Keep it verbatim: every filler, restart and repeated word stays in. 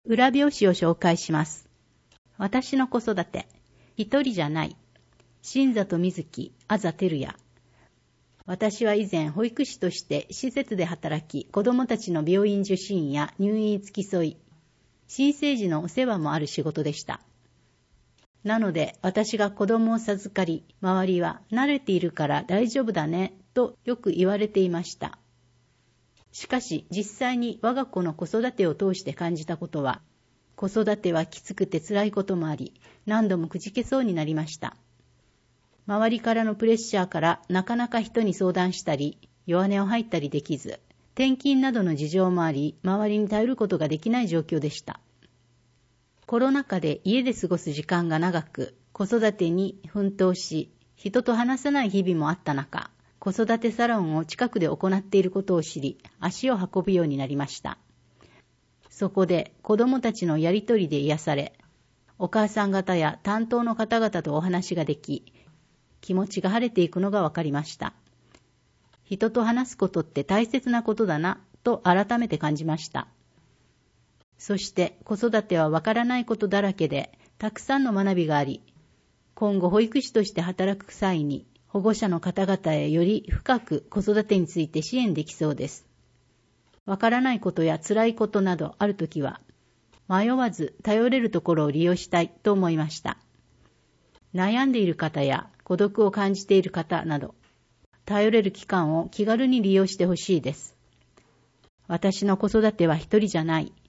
裏表紙を紹介します。私の子育て、一人じゃない。新里水木、あざてるや。私は以前保育士として施設で働き、子どもたちの病院受診や入院付き添い、新生児のお世話もある仕事でした。なので私が子供を授かり、周りは慣れているから大丈夫だねとよく言われていました。しかし実際に我が子の子育てを通して感じたことは、子育てはきつくて辛いこともあり、何度もくじけそうになりました。周りからのプレッシャーからなかなか人に相談したり、弱音を吐いたりできず、転勤などの事情もあり、周りに頼ることができない状況でした。コロナ禍で家で過ごす時間が長く、子育てに奮闘し、人と話さない日々もあった中、子育てサロンを近くで行っていることを知り、足を運ぶようになりました。そこで子どもたちのやりとりで癒され、お母さん方や担当の方々とお話ができ、気持ちが晴れていくのが分かりました。人と話すことって大切なことだなと改めて感じました。そして子育てはわからないことだらけでたくさんの学びがあり、今後保育士として働く際に保護者の方々へより深く子育てについて支援できそうです。わからないことや辛いことなどあるときは、迷わず頼れるところを利用したいと思いました。悩んでいる方や孤独を感じている方など、頼れる期間を気軽に利用してほしいです。私の子育ては一人じゃない。